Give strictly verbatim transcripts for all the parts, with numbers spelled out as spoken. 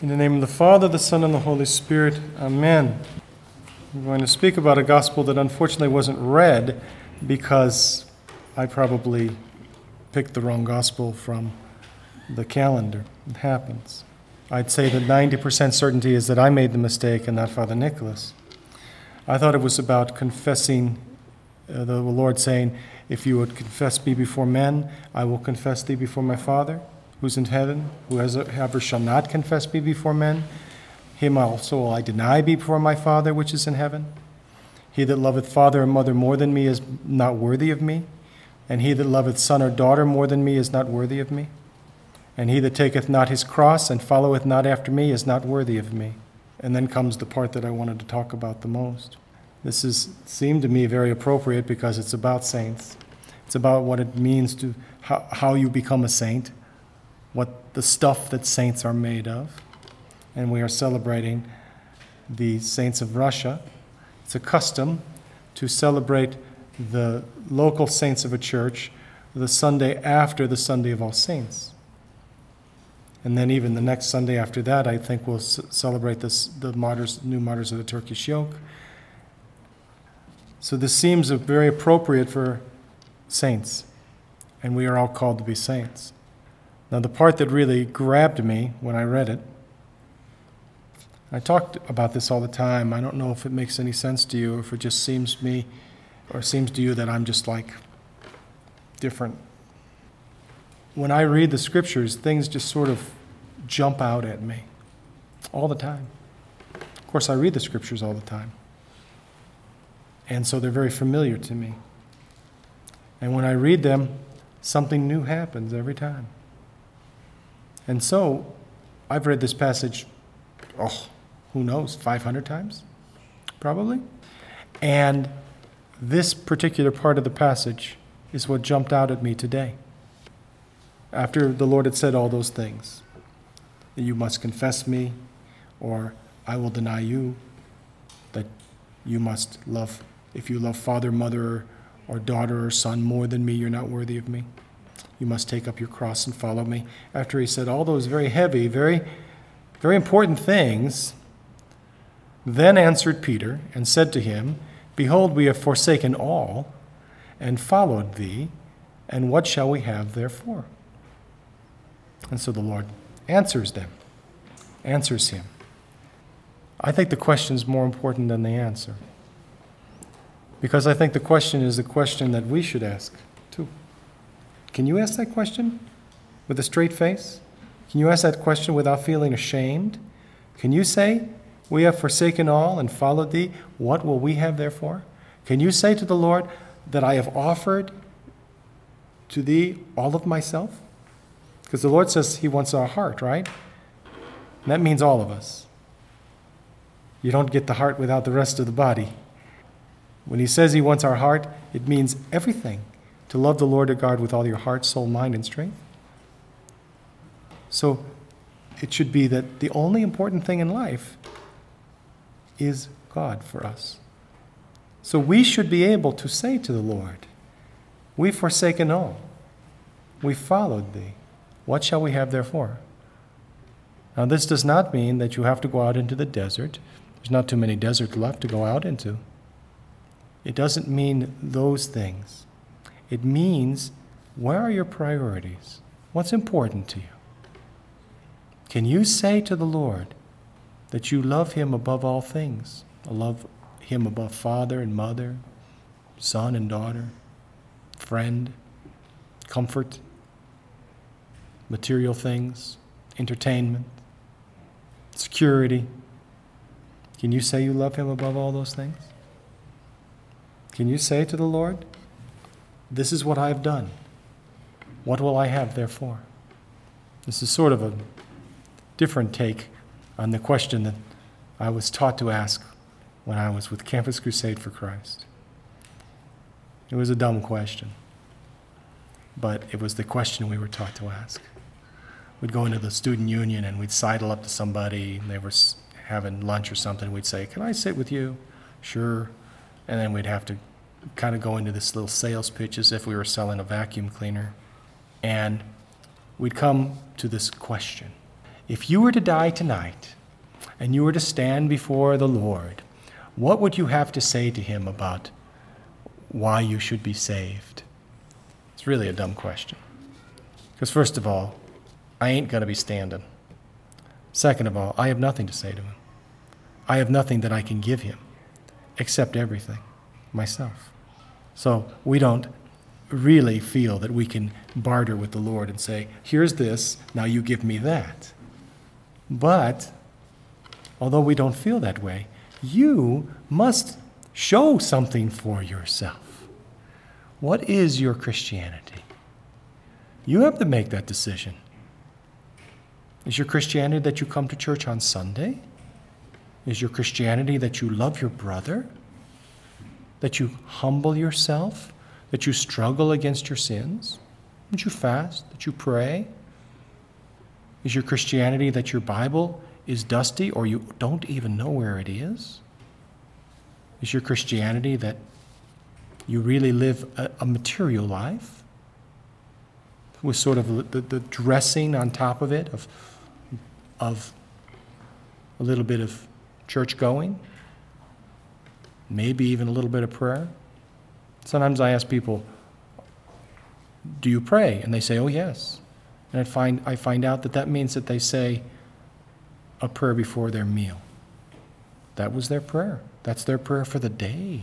In the name of the Father, the Son, and the Holy Spirit, amen. I'm going to speak about a gospel that unfortunately wasn't read because I probably picked the wrong gospel from the calendar. It happens. I'd say that ninety percent certainty is that I made the mistake and not Father Nicholas. I thought it was about confessing uh, the Lord saying, if you would confess me before men, I will confess thee before my Father, who's in heaven. Whoever shall not confess me before men, him also will I deny before my Father which is in heaven. He that loveth father or mother more than me is not worthy of me, and he that loveth son or daughter more than me is not worthy of me. And he that taketh not his cross and followeth not after me is not worthy of me. And then comes the part that I wanted to talk about the most. This is seemed to me very appropriate because it's about saints. It's about what it means to how, how you become a saint, what the stuff that saints are made of. And we are celebrating the saints of Russia. It's a custom to celebrate the local saints of a church the Sunday after the Sunday of All Saints. And then even the next Sunday after that, I think we'll c- celebrate this, the martyrs, new martyrs of the Turkish yoke. So this seems very appropriate for saints, and we are all called to be saints. Now, the part that really grabbed me when I read it, I talked about this all the time. I don't know if it makes any sense to you, or if it just seems to me, or seems to you that I'm just like different. When I read the scriptures, things just sort of jump out at me all the time. Of course, I read the scriptures all the time. And so they're very familiar to me. And when I read them, something new happens every time. And so I've read this passage, oh, who knows, five hundred times? Probably. And this particular part of the passage is what jumped out at me today. After the Lord had said all those things, that you must confess me, or I will deny you, that you must love, if you love father, mother, or daughter, or son more than me, you're not worthy of me. You must take up your cross and follow me. After he said all those very heavy, very, very important things, then answered Peter and said to him, behold, we have forsaken all and followed thee, and what shall we have therefore? And so the Lord answers them, answers him. I think the question is more important than the answer, because I think the question is the question that we should ask too. Can you ask that question with a straight face? Can you ask that question without feeling ashamed? Can you say, we have forsaken all and followed thee, what will we have therefore? Can you say to the Lord that I have offered to thee all of myself? Because the Lord says he wants our heart, right? And that means all of us. You don't get the heart without the rest of the body. When he says he wants our heart, it means everything. To love the Lord your God with all your heart, soul, mind, and strength. So it should be that the only important thing in life is God for us. So we should be able to say to the Lord, we've forsaken all. We followed thee. What shall we have therefore? Now, this does not mean that you have to go out into the desert. There's not too many deserts left to go out into. It doesn't mean those things. It means, where are your priorities? What's important to you? Can you say to the Lord that you love him above all things? Love him above father and mother, son and daughter, friend, comfort, material things, entertainment, security. Can you say you love him above all those things? Can you say to the Lord, this is what I have done. What will I have therefore? This is sort of a different take on the question that I was taught to ask when I was with Campus Crusade for Christ. It was a dumb question, but it was the question we were taught to ask. We'd go into the student union and we'd sidle up to somebody, and they were having lunch or something. We'd say, can I sit with you? Sure. And then we'd have to kind of go into this little sales pitch as if we were selling a vacuum cleaner. And we'd come to this question. if you were to die tonight and you were to stand before the Lord, what would you have to say to him about why you should be saved? It's really a dumb question. Because first of all, I ain't going to be standing. Second of all, I have nothing to say to him. I have nothing that I can give him except everything, myself. So we don't really feel that we can barter with the Lord and say, here's this, now you give me that. But although we don't feel that way, you must show something for yourself. What is your Christianity? You have to make that decision. Is your Christianity that you come to church on Sunday? Is your Christianity that you love your brother? That you humble yourself? That you struggle against your sins? That you fast? That you pray? Is your Christianity that your Bible is dusty or you don't even know where it is? Is your Christianity that you really live a, a material life with sort of the, the dressing on top of it of, of a little bit of church going, maybe even a little bit of prayer? Sometimes I ask people, do you pray? And they say, oh, yes. And I find, I find out that that means that they say a prayer before their meal. That was their prayer. That's their prayer for the day.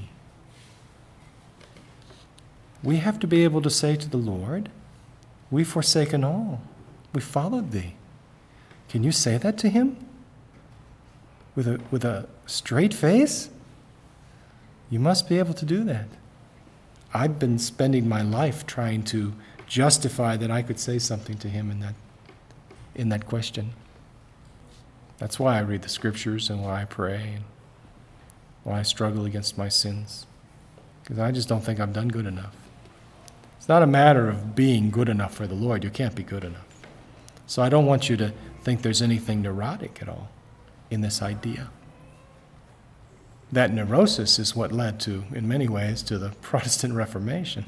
We have to be able to say to the Lord, we've forsaken all. We followed thee. Can you say that to him? With a, with a straight face? You must be able to do that. I've been spending my life trying to justify that I could say something to him in that, in that question. That's why I read the scriptures and why I pray and why I struggle against my sins. Because I just don't think I've done good enough. It's not a matter of being good enough for the Lord. You can't be good enough. So I don't want you to think there's anything neurotic at all in this idea. That neurosis is what led to, in many ways, to the Protestant Reformation.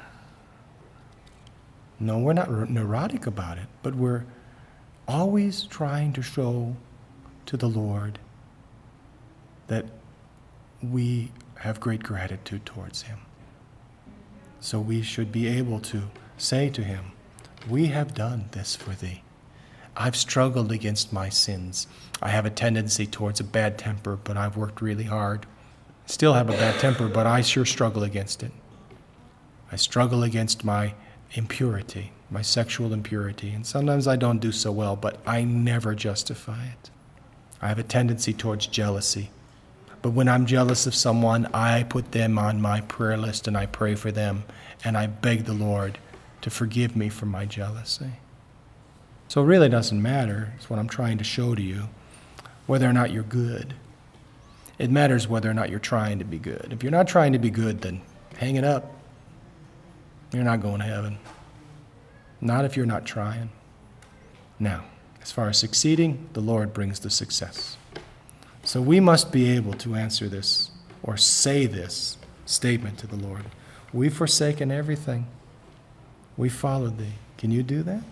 No, we're not neurotic about it, but we're always trying to show to the Lord that we have great gratitude towards him. So we should be able to say to him, we have done this for thee. I've struggled against my sins. I have a tendency towards a bad temper, but I've worked really hard. Still have a bad temper, but I sure struggle against it. I struggle against my impurity, my sexual impurity, and sometimes I don't do so well, but I never justify it. I have a tendency towards jealousy. But when I'm jealous of someone, I put them on my prayer list and I pray for them, and I beg the Lord to forgive me for my jealousy. So it really doesn't matter, it's what I'm trying to show to you, whether or not you're good. It matters whether or not you're trying to be good. If you're not trying to be good, then hang it up. You're not going to heaven. Not if you're not trying. Now, as far as succeeding, the Lord brings the success. So we must be able to answer this or say this statement to the Lord. We've forsaken everything. We followed thee. Can you do that?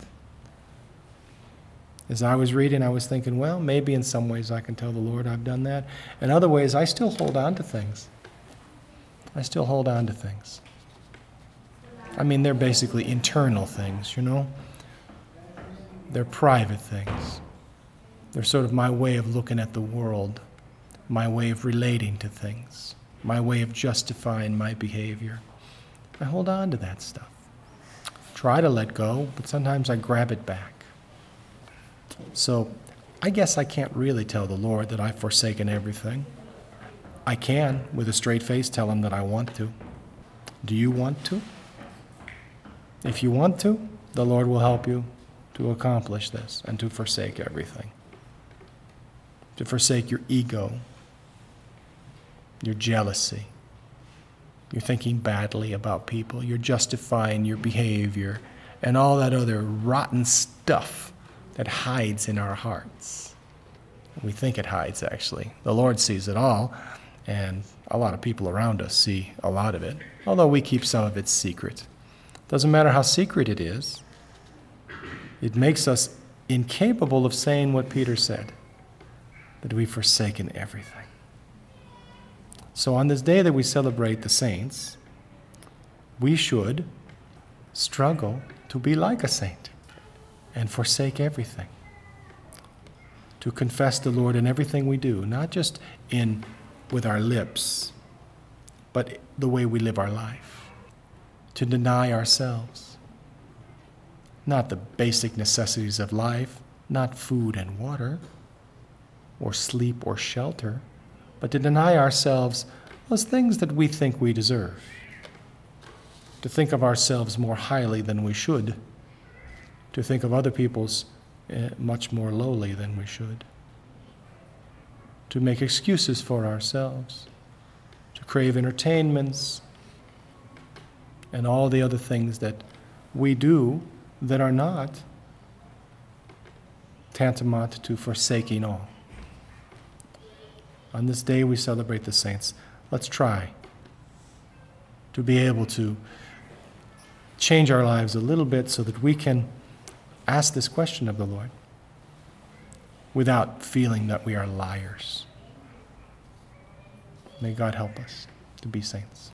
As I was reading, I was thinking, well, maybe in some ways I can tell the Lord I've done that. In other ways, I still hold on to things. I still hold on to things. I mean, they're basically internal things, you know? They're private things. They're sort of my way of looking at the world, my way of relating to things, my way of justifying my behavior. I hold on to that stuff. Try to let go, but sometimes I grab it back. So I guess I can't really tell the Lord that I've forsaken everything. I can, with a straight face, tell him that I want to. Do you want to? If you want to, the Lord will help you to accomplish this and to forsake everything. To forsake your ego, your jealousy. You're thinking badly about people. You're justifying your behavior and all that other rotten stuff that hides in our hearts. We think it hides, actually. The Lord sees it all, and a lot of people around us see a lot of it, although we keep some of it secret. Doesn't matter how secret it is. It makes us incapable of saying what Peter said, that we've forsaken everything. So on this day that we celebrate the saints, we should struggle to be like a saint and forsake everything. To confess the Lord in everything we do, not just in with our lips, but the way we live our life. To deny ourselves, not the basic necessities of life, not food and water, or sleep or shelter, but to deny ourselves those things that we think we deserve. To think of ourselves more highly than we should. To think of other people's uh, much more lowly than we should. To make excuses for ourselves. To crave entertainments and all the other things that we do that are not tantamount to forsaking all. On this day we celebrate the saints. Let's try to be able to change our lives a little bit so that we can ask this question of the Lord without feeling that we are liars. May God help us to be saints.